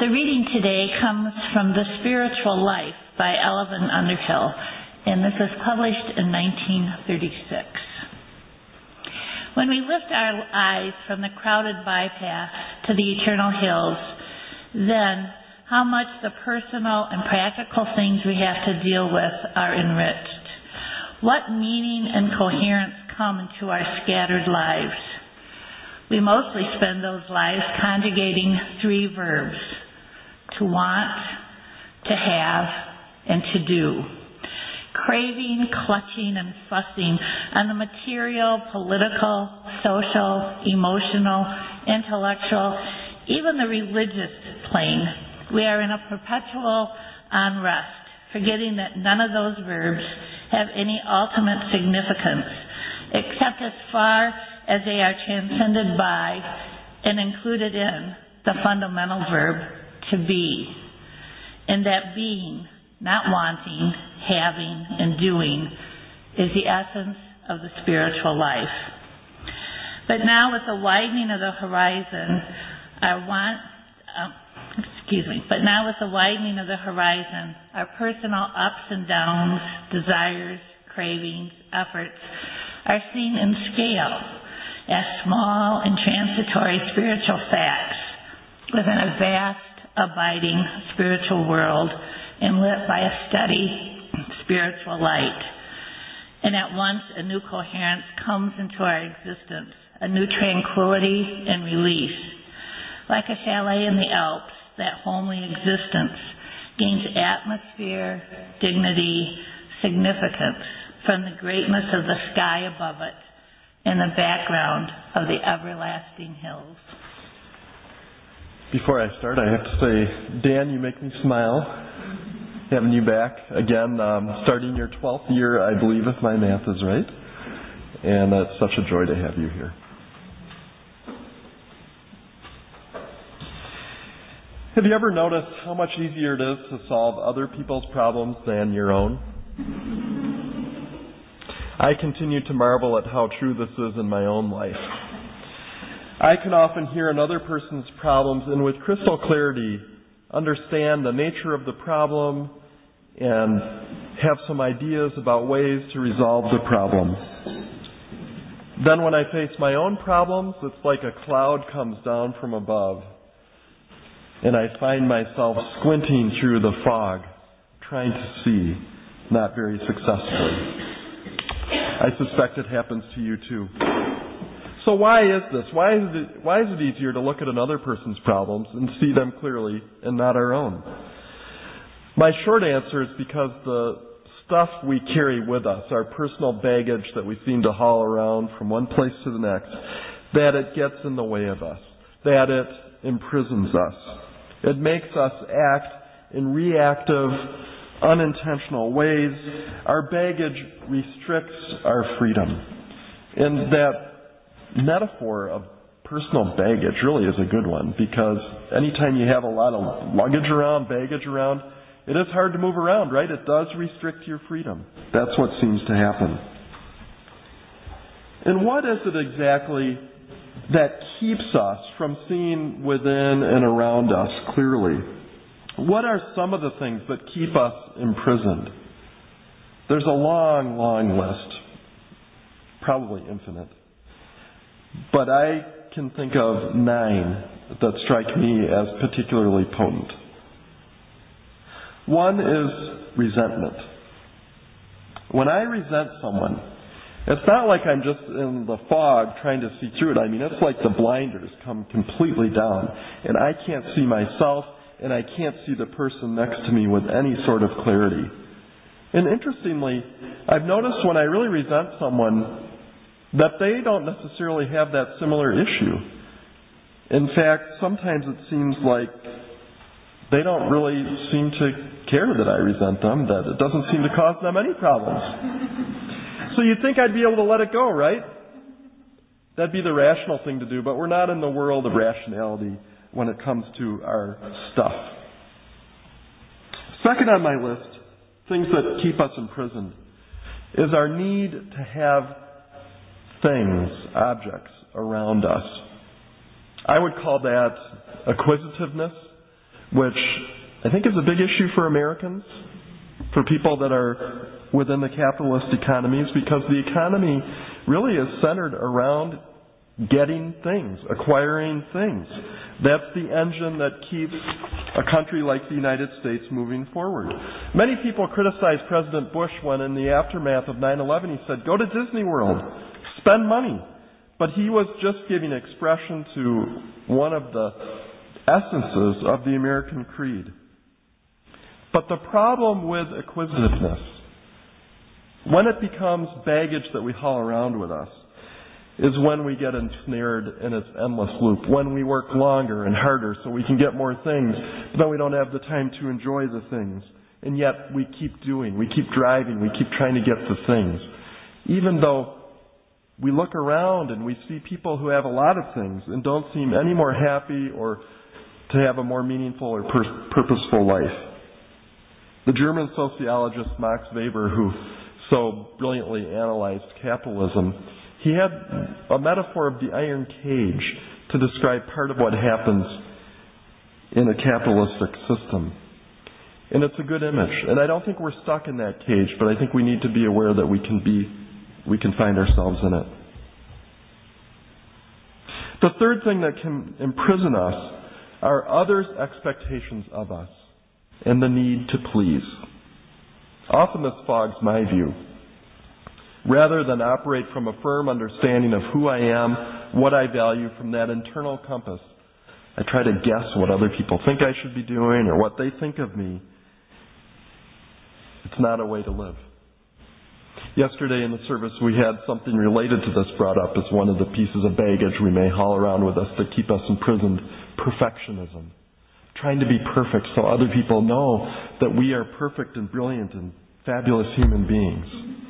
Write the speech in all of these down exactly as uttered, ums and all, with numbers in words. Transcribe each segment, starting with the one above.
The reading today comes from The Spiritual Life by Elvin Underhill, and this was published in nineteen thirty-six. When we lift our eyes from the crowded bypass to the eternal hills, then how much the personal and practical things we have to deal with are enriched. What meaning and coherence come into our scattered lives. We mostly spend those lives conjugating three verbs: to want, to have, and to do. Craving, clutching, and fussing on the material, political, social, emotional, intellectual, even the religious plane. We are in a perpetual unrest, forgetting that none of those verbs have any ultimate significance, except as far as they are transcended by and included in the fundamental verb to be. And that being, not wanting, having, and doing is the essence of the spiritual life. But now with the widening of the horizon, our want, uh, excuse me, but now with the widening of the horizon, our personal ups and downs, desires, cravings, efforts are seen in scale as small and transitory spiritual facts within a vast, abiding spiritual world and lit by a steady spiritual light. And at once a new coherence comes into our existence, a new tranquility and release. Like a chalet in the Alps, that homely existence gains atmosphere, dignity, significance from the greatness of the sky above it and the background of the everlasting hills. Before I start, I have to say, Dan, you make me smile. Having you back again, um, starting your twelfth year, I believe, if my math is right. And uh, it's such a joy to have you here. Have you ever noticed how much easier it is to solve other people's problems than your own? I continue to marvel at how true this is in my own life. I can often hear another person's problems and with crystal clarity understand the nature of the problem and have some ideas about ways to resolve the problem. Then when I face my own problems, it's like a cloud comes down from above and I find myself squinting through the fog, trying to see, not very successfully. I suspect it happens to you too. So why is this? Why is it, why is it easier to look at another person's problems and see them clearly and not our own? My short answer is because the stuff we carry with us, our personal baggage that we seem to haul around from one place to the next, that it gets in the way of us, that it imprisons us. It makes us act in reactive, unintentional ways. Our baggage restricts our freedom. And that metaphor of personal baggage really is a good one, because anytime you have a lot of luggage around, baggage around, it is hard to move around, right? It does restrict your freedom. That's what seems to happen. And what is it exactly that keeps us from seeing within and around us clearly? What are some of the things that keep us imprisoned? There's a long, long list, probably infinite. But I can think of nine that strike me as particularly potent. One is resentment. When I resent someone, it's not like I'm just in the fog trying to see through it. I mean, it's like the blinders come completely down, and I can't see myself, and I can't see the person next to me with any sort of clarity. And interestingly, I've noticed when I really resent someone that they don't necessarily have that similar issue. In fact, sometimes it seems like they don't really seem to care that I resent them, that it doesn't seem to cause them any problems. So you'd think I'd be able to let it go, right? That'd be the rational thing to do, but we're not in the world of rationality when it comes to our stuff. Second on my list, things that keep us imprisoned, is our need to have things, objects around us. I would call that acquisitiveness. which I think is a big issue for Americans, for people that are within the capitalist economies, because the economy really is centered around getting things, acquiring things. That's the engine that keeps a country like the United States moving forward. Many people criticize President Bush when, in the aftermath of nine eleven, he said, go to Disney World, spend money. But he was just giving expression to one of the essences of the American creed. But the problem with acquisitiveness, when it becomes baggage that we haul around with us, is when we get ensnared in its endless loop, when we work longer and harder so we can get more things, but then we don't have the time to enjoy the things. And yet we keep doing, we keep driving, we keep trying to get the things. Even though we look around and we see people who have a lot of things and don't seem any more happy or to have a more meaningful or pur- purposeful life. The German sociologist Max Weber, who so brilliantly analyzed capitalism, he had a metaphor of the iron cage to describe part of what happens in a capitalistic system. And it's a good image. And I don't think we're stuck in that cage, but I think we need to be aware that we can be, we can find ourselves in it. The third thing that can imprison us are others' expectations of us and the need to please. Often this fogs my view. Rather than operate from a firm understanding of who I am, what I value from that internal compass, I try to guess what other people think I should be doing or what they think of me. It's not a way to live. Yesterday in the service we had something related to this brought up as one of the pieces of baggage we may haul around with us that keep us imprisoned. Perfectionism. Trying to be perfect so other people know that we are perfect and brilliant and fabulous human beings.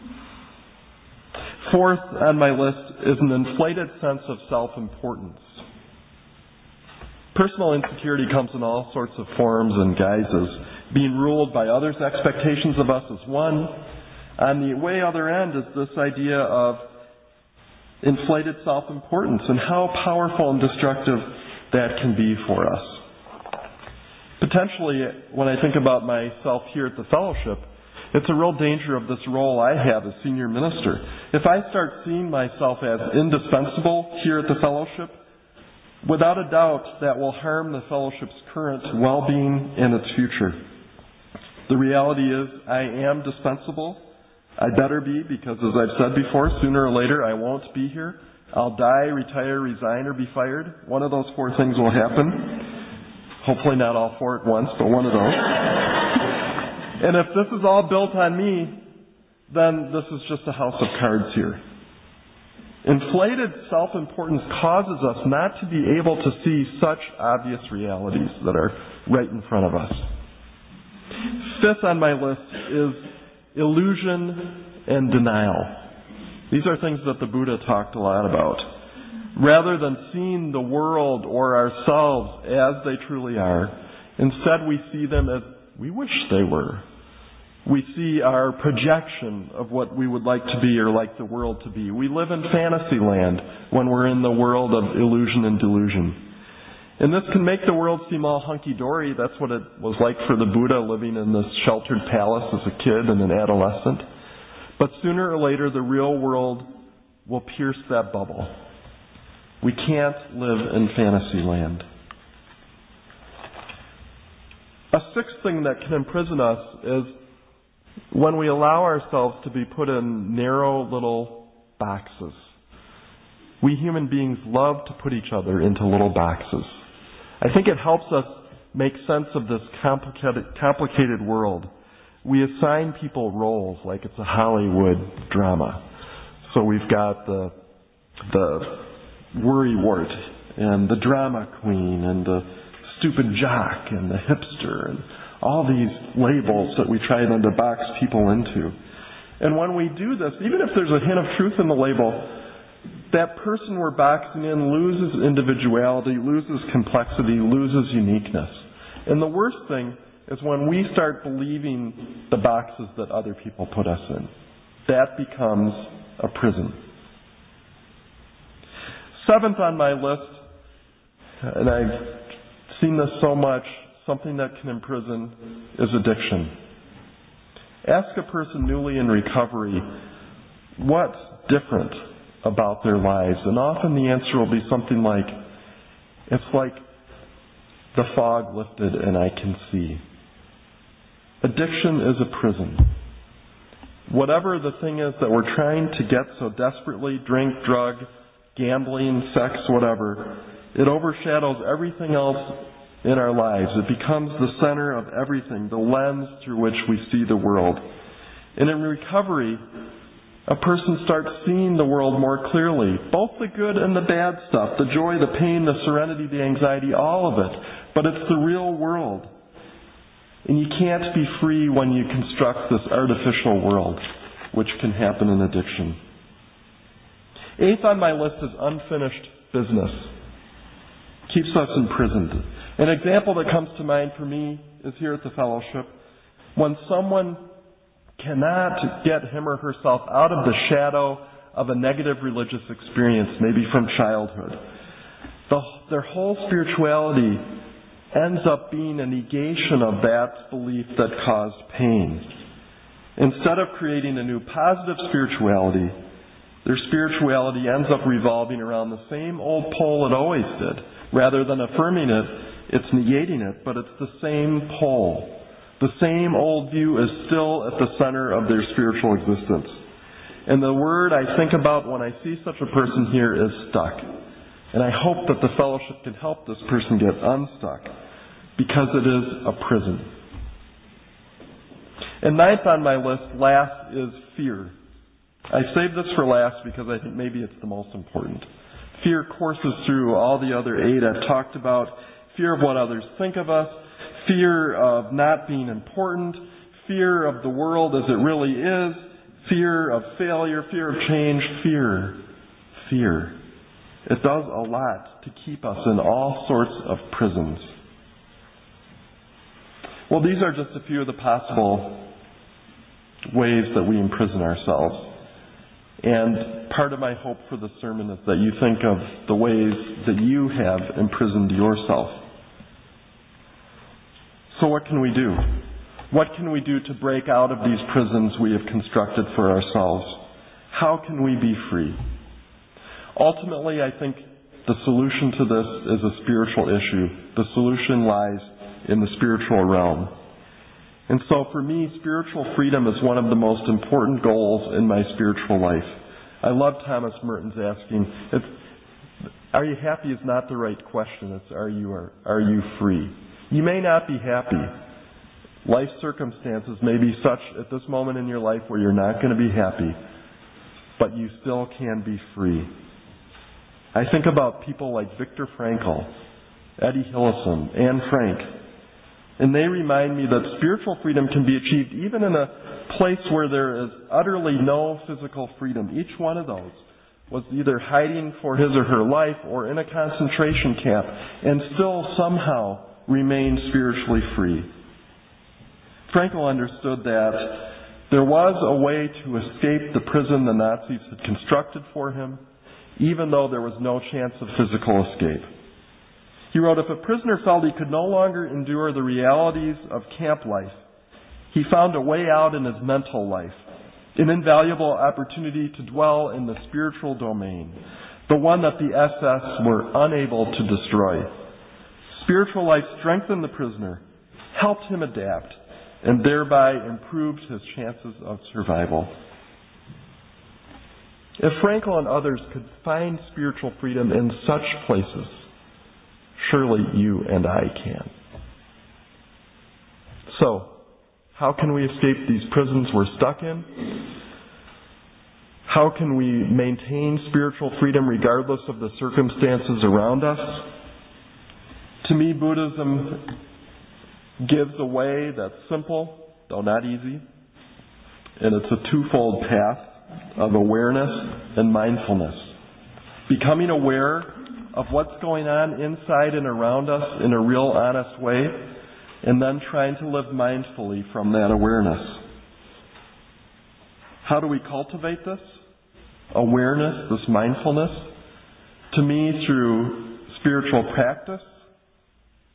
Fourth on my list is an inflated sense of self-importance. Personal insecurity comes in all sorts of forms and guises. Being ruled by others' expectations of us is one. On the way other end is this idea of inflated self-importance and how powerful and destructive that can be for us. Potentially, when I think about myself here at the fellowship, it's a real danger of this role I have as senior minister. If I start seeing myself as indispensable here at the fellowship, without a doubt that will harm the fellowship's current well-being and its future. The reality is I am dispensable. I better be, because as I've said before, sooner or later I won't be here. I'll die, retire, resign, or be fired. One of those four things will happen. Hopefully not all four at once, but one of those. And if this is all built on me, then this is just a house of cards here. Inflated self-importance causes us not to be able to see such obvious realities that are right in front of us. Fifth on my list is illusion and denial. These are things that the Buddha talked a lot about. Rather than seeing the world or ourselves as they truly are, instead we see them as we wish they were. We see our projection of what we would like to be or like the world to be. We live in fantasy land when we're in the world of illusion and delusion. And this can make the world seem all hunky-dory. That's what it was like for the Buddha living in this sheltered palace as a kid and an adolescent. But sooner or later, the real world will pierce that bubble. We can't live in fantasy land. A sixth thing that can imprison us is when we allow ourselves to be put in narrow little boxes. We human beings love to put each other into little boxes. I think it helps us make sense of this complicated, complicated world. We assign people roles like it's a Hollywood drama. So we've got the the worrywart and the drama queen and the stupid jock and the hipster and all these labels that we try then to box people into. And when we do this, even if there's a hint of truth in the label, that person we're boxing in loses individuality, loses complexity, loses uniqueness. And the worst thing is when we start believing the boxes that other people put us in. That becomes a prison. Seventh on my list, and I've seen this so much, something that can imprison is addiction. Ask a person newly in recovery what's different about their lives, and often the answer will be something like, it's like the fog lifted and I can see. Addiction is a prison. Whatever the thing is that we're trying to get so desperately, drink, drug, gambling, sex, whatever, it overshadows everything else in our lives. It becomes the center of everything, the lens through which we see the world. And in recovery, a person starts seeing the world more clearly, both the good and the bad stuff, the joy, the pain, the serenity, the anxiety, all of it. But it's the real world. And you can't be free when you construct this artificial world, which can happen in addiction. Eighth on my list is unfinished business. Keeps us imprisoned. An example that comes to mind for me is here at the fellowship. When someone cannot get him or herself out of the shadow of a negative religious experience, maybe from childhood, the, their whole spirituality ends up being a negation of that belief that caused pain. Instead of creating a new positive spirituality, their spirituality ends up revolving around the same old pole it always did. Rather than affirming it, it's negating it, but it's the same pole. The same old view is still at the center of their spiritual existence. And the word I think about when I see such a person here is stuck. And I hope that the fellowship can help this person get unstuck, because it is a prison. And ninth on my list, last, is fear. I saved this for last because I think maybe it's the most important. Fear courses through all the other eight I've talked about. Fear of what others think of us, fear of not being important, fear of the world as it really is, fear of failure, fear of change, fear, fear. It does a lot to keep us in all sorts of prisons. Well, these are just a few of the possible ways that we imprison ourselves. And part of my hope for the sermon is that you think of the ways that you have imprisoned yourself. So what can we do? What can we do to break out of these prisons we have constructed for ourselves? How can we be free? Ultimately, I think the solution to this is a spiritual issue. The solution lies in the spiritual realm. And so for me, spiritual freedom is one of the most important goals in my spiritual life. I love Thomas Merton's asking, it's, are you happy is not the right question. It's are you, are, are you free? You may not be happy. Life circumstances may be such at this moment in your life where you're not going to be happy, but you still can be free. I think about people like Viktor Frankl, Eddie Hillison, Anne Frank, and they remind me that spiritual freedom can be achieved even in a place where there is utterly no physical freedom. Each one of those was either hiding for his or her life or in a concentration camp and still somehow remained spiritually free. Frankl understood that there was a way to escape the prison the Nazis had constructed for him, even though there was no chance of physical escape. He wrote, if a prisoner felt he could no longer endure the realities of camp life, he found a way out in his mental life, an invaluable opportunity to dwell in the spiritual domain, the one that the S S were unable to destroy. Spiritual life strengthened the prisoner, helped him adapt, and thereby improved his chances of survival. If Frankl and others could find spiritual freedom in such places, surely you and I can. So, how can we escape these prisons we're stuck in? How can we maintain spiritual freedom regardless of the circumstances around us? To me, Buddhism gives a way that's simple, though not easy, and it's a twofold path of awareness and mindfulness. Becoming aware of what's going on inside and around us in a real honest way, and then trying to live mindfully from that awareness. How do we cultivate this awareness, this mindfulness? To me, through spiritual practice,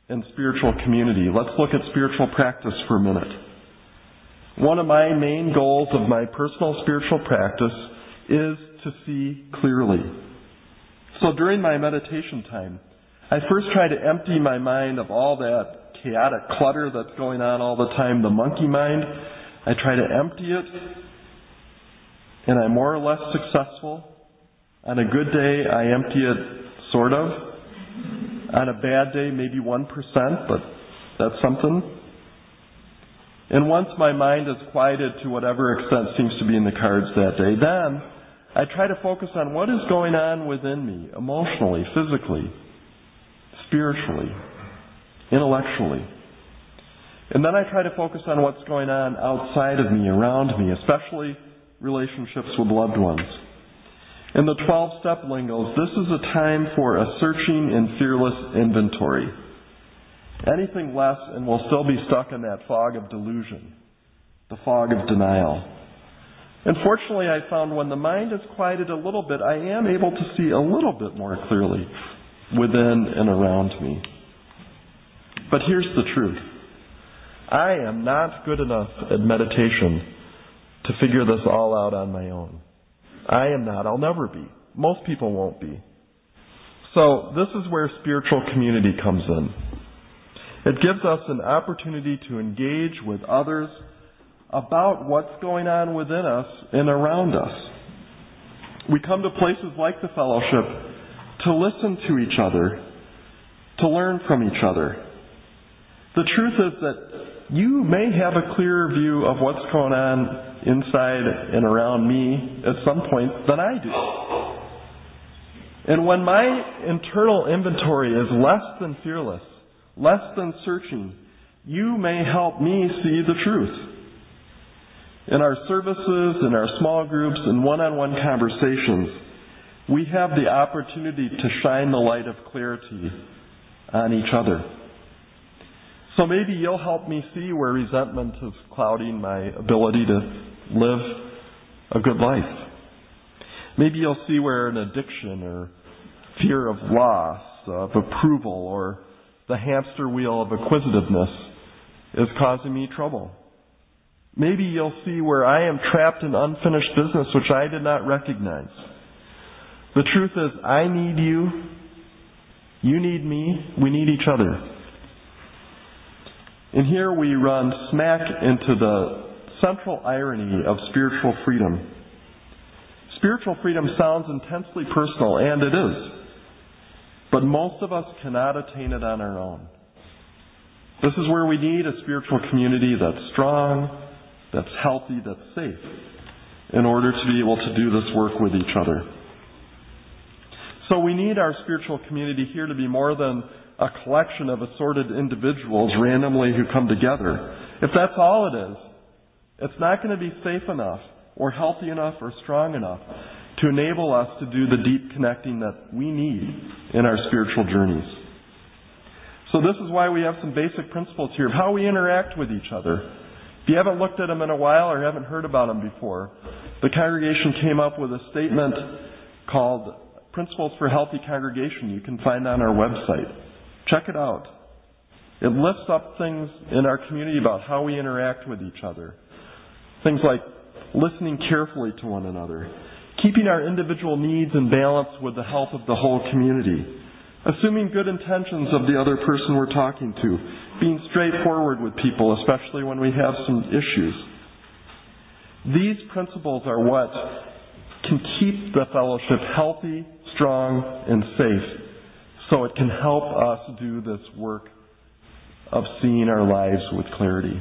and spiritual community. Let's look at spiritual practice for a minute. One of my main goals of my personal spiritual practice is to see clearly. So during my meditation time, I first try to empty my mind of all that chaotic clutter that's going on all the time, the monkey mind. I try to empty it, and I'm more or less successful. On a good day, I empty it sort of. On a bad day, maybe one percent, but that's something. And once my mind is quieted to whatever extent seems to be in the cards that day, then I try to focus on what is going on within me, emotionally, physically, spiritually, intellectually. And then I try to focus on what's going on outside of me, around me, especially relationships with loved ones. In the twelve-step lingos, this is a time for a searching and fearless inventory. Anything less and we'll still be stuck in that fog of delusion, the fog of denial. And fortunately, I found when the mind is quieted a little bit, I am able to see a little bit more clearly within and around me. But here's the truth. I am not good enough at meditation to figure this all out on my own. I am not. I'll never be. Most people won't be. So this is where spiritual community comes in. It gives us an opportunity to engage with others about what's going on within us and around us. We come to places like the fellowship to listen to each other, to learn from each other. The truth is that you may have a clearer view of what's going on inside and around me at some point than I do. And when my internal inventory is less than fearless, less than searching, you may help me see the truth. In our services, in our small groups, in one-on-one conversations, we have the opportunity to shine the light of clarity on each other. So maybe you'll help me see where resentment is clouding my ability to live a good life. Maybe you'll see where an addiction or fear of loss, of approval, or the hamster wheel of acquisitiveness is causing me trouble. Maybe you'll see where I am trapped in unfinished business which I did not recognize. The truth is, I need you, you need me, we need each other. And here we run smack into the central irony of spiritual freedom. Spiritual freedom sounds intensely personal, and it is. But most of us cannot attain it on our own. This is where we need a spiritual community that's strong, that's healthy, that's safe, in order to be able to do this work with each other. So we need our spiritual community here to be more than a collection of assorted individuals randomly who come together. If that's all it is, it's not going to be safe enough or healthy enough or strong enough to enable us to do the deep connecting that we need in our spiritual journeys. So this is why we have some basic principles here of how we interact with each other. If you haven't looked at them in a while or haven't heard about them before, the congregation came up with a statement called Principles for Healthy Congregation you can find on our website. Check it out. It lifts up things in our community about how we interact with each other. Things like listening carefully to one another, keeping our individual needs in balance with the health of the whole community, assuming good intentions of the other person we're talking to, being straightforward with people, especially when we have some issues. These principles are what can keep the fellowship healthy, strong, and safe, so it can help us do this work of seeing our lives with clarity.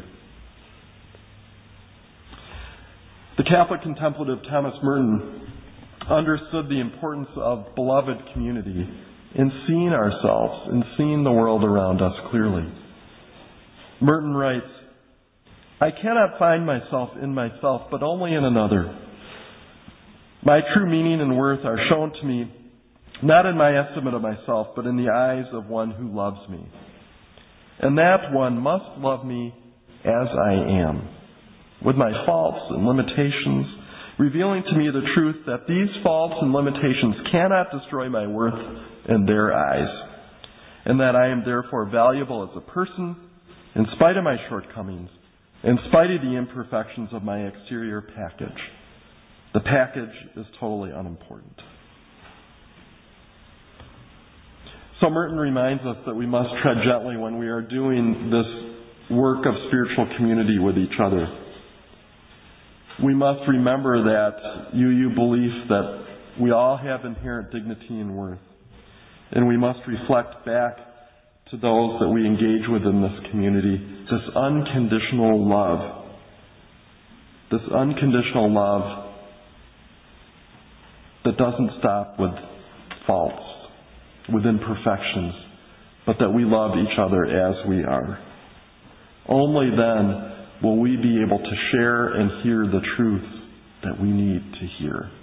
The Catholic contemplative Thomas Merton understood the importance of beloved community in seeing ourselves and seeing the world around us clearly. Merton writes, I cannot find myself in myself, but only in another. My true meaning and worth are shown to me not in my estimate of myself, but in the eyes of one who loves me. And that one must love me as I am, with my faults and limitations, revealing to me the truth that these faults and limitations cannot destroy my worth in their eyes. and that I am therefore valuable as a person, in spite of my shortcomings, in spite of the imperfections of my exterior package. The package is totally unimportant. So Merton reminds us that we must tread gently when we are doing this work of spiritual community with each other. We must remember that U U belief that we all have inherent dignity and worth. And we must reflect back to those that we engage with in this community this unconditional love. This unconditional love that doesn't stop with faults, with imperfections, but that we love each other as we are. Only then will we be able to share and hear the truth that we need to hear.